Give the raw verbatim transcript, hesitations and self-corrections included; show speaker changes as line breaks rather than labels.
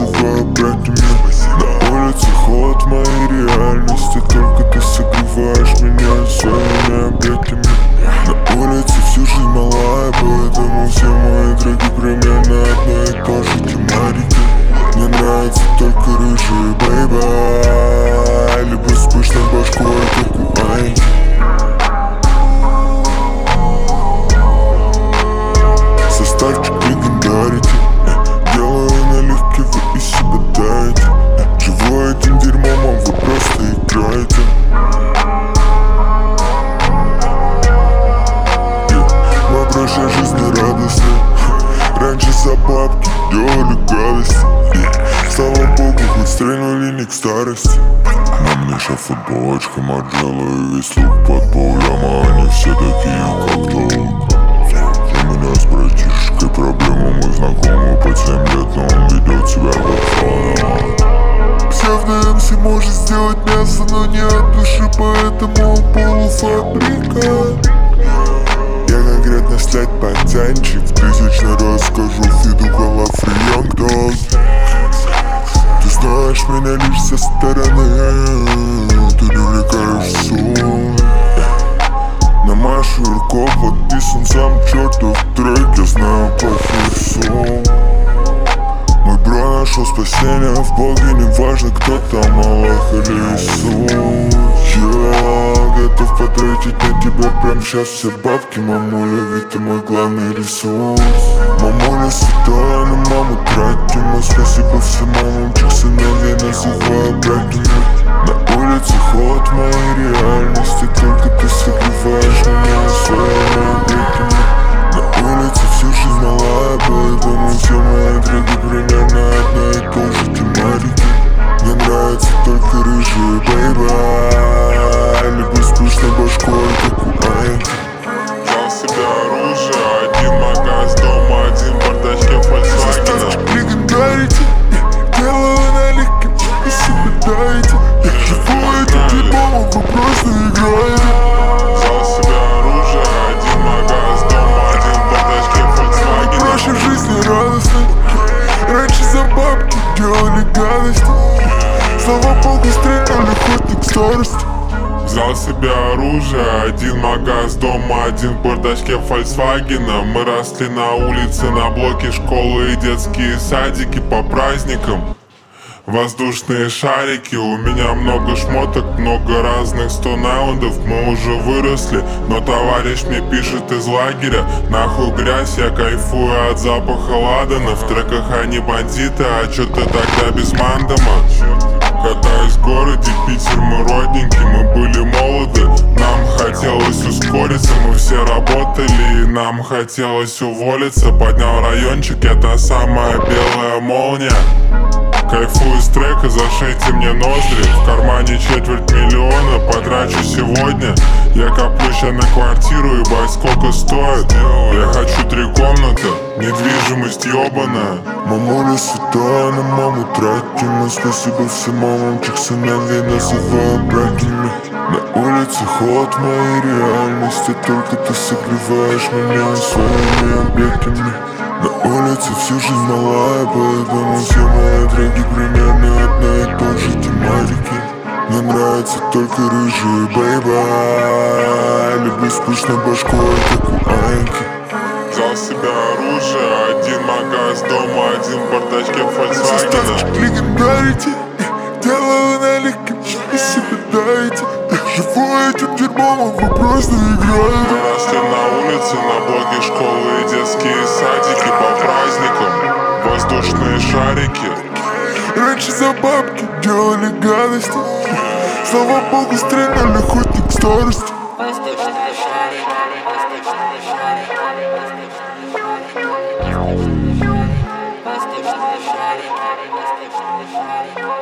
называю братьями. На улице холод в моей реальности, только ты согреваешь меня своими объятиями. На улице всю жизнь малая, поэтому все мои треки примерно одной и той же тематики. Мне нравится только рыжие, бейба, либо с пышной башкой, как у Аньки. Составчик легендарити, делаю наливки, вы из себя даете. Живу этим дерьмом, а вы просто играете. Моя прошлая жизнь не радостная. Раньше за бабки делали гадости. Слава богу, хоть стрельнули не к старости. На мне шеф футболочка Марджелла и весь лук под полляма. Они все такие, как долг. У меня с братишкой проблема, мы знакомы под семь лет, но он ведет себя как фанат. Псевдо-МС может сделать мясо, но не от души, поэтому он полуфабрикат. Я конкретно слять пацанчик, тысячный раз скажу Фиду Калафри Янг Дог. Ты знаешь меня лишь со стороны, ты не влекаешь сон. На Машу Руков подписан сам чертов трек, я знаю плохой сон. Мой бро нашел спасение в Боге, неважно кто там, Аллах или Иисус. Я готов потратить на тебя прям сейчас все бабки, мамуля, ведь ты мой главный ресурс. Мамуля святая, на маму тратим, и спасибо всем мамам, чьих сыновей называю братьями. На улице холод в моей реальности, только ты согреваешь меня своими объятиями. На улице всю жизнь малая, поэтому все мои треки примерно одной и той же тематики. Мне нравится только рыжие, бейба, либо с пышной башкой, как у Аньки.
Взял себе оружие, один магаз дома, один в бардачке Фольксвагена.
Легендарите, делаю налики, вы себе даете. Я живу этим дерьмом, вы просто играете.
Взял себе оружие, один магаз дома, один в бардачке Фольксвагена.
Прошлой жизни радостной, раньше за бабки делали гадости. Слава богу, стреляли хоть не к старости.
Взял себе оружие, один магаз дома, один в бардачке Фольксвагена. Мы росли на улице, на блоке школы и детские садики по праздникам. Воздушные шарики, у меня много шмоток, много разных стонаундов. Мы уже выросли, но товарищ мне пишет из лагеря: нахуй грязь, я кайфую от запаха ладана. В треках они бандиты, а чё ты тогда без мандама? Катаюсь в городе, Питер мы родненький, мы были молоды. Нам хотелось ускориться, мы все работали, и нам хотелось уволиться. Поднял райончик, я та самая белая молния. Кайфую с трека, зашейте мне ноздри. В кармане четверть миллиона, потрачу сегодня. Я коплю ща на квартиру, ебать сколько стоит. Я хочу три комнаты, недвижимость ёбаная.
Мамуля святая, на маму тратим, и спасибо всем мамам, чьих сыновей называю братьями. На улице холод в моей реальности, только ты согреваешь меня своими объятиями. На улице всю жизнь малая, поэтому все мои треки примерно одной и той же тематики. Мне нравится только рыжие, бейба, либо с пышной башкой, как у Аньки.
Взял себе оружие, один магаз дома, один в бардачке Фольксвагена.
Составчик легендарите, делаю налики, вы себе даете. Я живу этим дерьмом, а вы просто играете.
Мы росли на улице, на блоке школы и детские садики по праздникам. Воздушные шарики.
Раньше за бабки делали гадости. Слава богу, стреляли хоть не к старости.
Воздушные шарики, воздушные шарики, воздушные шарики, воздушные шарики, воздушные шарики.